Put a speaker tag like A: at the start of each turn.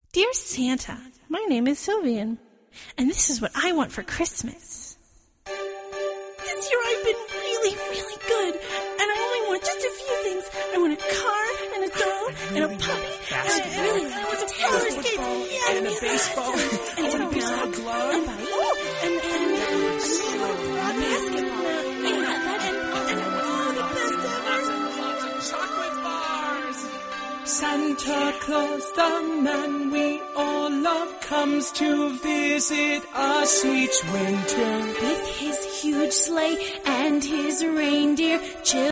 A: Dear Santa, my name is Sylvian, and this is what I want for Christmas. This year I've been really, really good, and I only want just a few things. I want a car, and a doll, and a puppy, and I want some roller skates,
B: and a baseball,
A: and
B: a baseball glove,
A: and
B: Santa Claus, the man we all love, comes to visit us each winter.
C: With his huge sleigh and his reindeer,